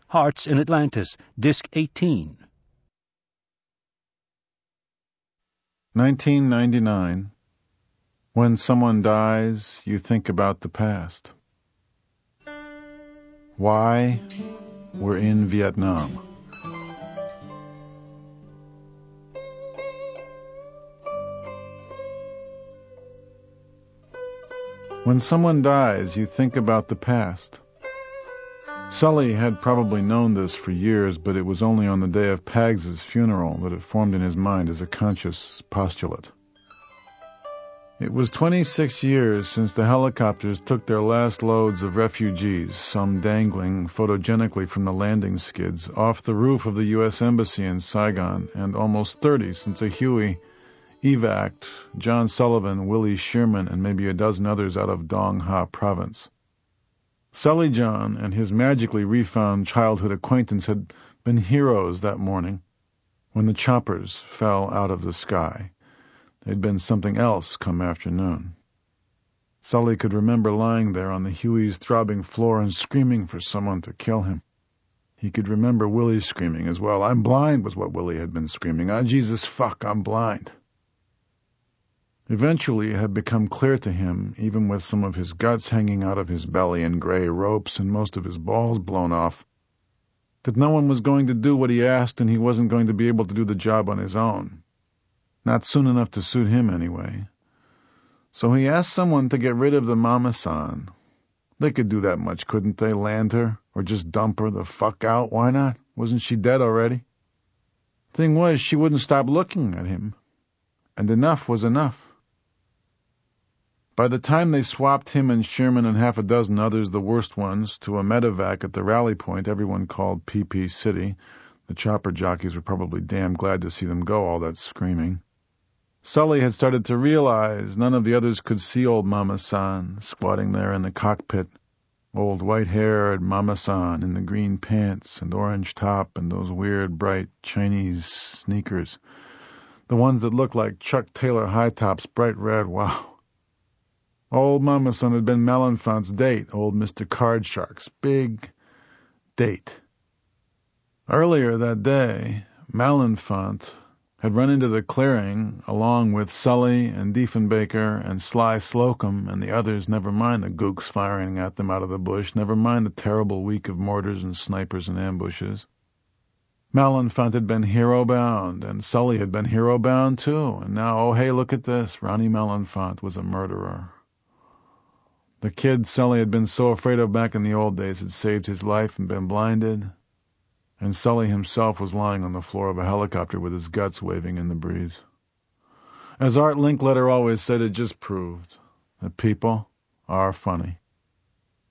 Hearts in Atlantis, Disc 18. 1999. When someone dies, you think about the past. Why? We're in Vietnam. When someone dies, you think about the past. Sully had probably known this for years, but it was only on the day of Pags's funeral that it formed in his mind as a conscious postulate. It was 26 years since the helicopters took their last loads of refugees, some dangling photogenically from the landing skids, off the roof of the U.S. Embassy in Saigon, and almost 30 since a Huey evac'd John Sullivan, Willie Shearman, and maybe a dozen others out of Dong Ha province. Sully John and his magically refound childhood acquaintance had been heroes that morning when the choppers fell out of the sky. They'd been something else come afternoon. Sully could remember lying there on the Huey's throbbing floor and screaming for someone to kill him. He could remember Willie screaming as well. "I'm blind," was what Willie had been screaming. "Ah, Jesus, fuck, I'm blind." Eventually it had become clear to him, even with some of his guts hanging out of his belly in gray ropes and most of his balls blown off, that no one was going to do what he asked, and he wasn't going to be able to do the job on his own. Not soon enough to suit him, anyway. So he asked someone to get rid of the Mama-san. They could do that much, couldn't they? Land her, or just dump her the fuck out? Why not? Wasn't she dead already? Thing was, she wouldn't stop looking at him. And enough was enough. By the time they swapped him and Sherman and half a dozen others, the worst ones, to a medevac at the rally point everyone called PP City, the chopper jockeys were probably damn glad to see them go, all that screaming. Sully had started to realize none of the others could see old Mama-san squatting there in the cockpit, old white-haired Mama-san in the green pants and orange top and those weird, bright Chinese sneakers, the ones that looked like Chuck Taylor high tops, bright red, wow. Old Mama-san had been Malenfant's date, old Mr. Cardshark's big date. Earlier that day, Malenfant had run into the clearing along with Sully and Diefenbaker and Sly Slocum and the others, never mind the gooks firing at them out of the bush, never mind the terrible week of mortars and snipers and ambushes. Malenfant had been hero-bound, and Sully had been hero-bound too, and now, oh hey, look at this, Ronnie Malenfant was a murderer. The kid Sully had been so afraid of back in the old days had saved his life and been blinded, and Sully himself was lying on the floor of a helicopter with his guts waving in the breeze. As Art Linkletter always said, it just proved that people are funny.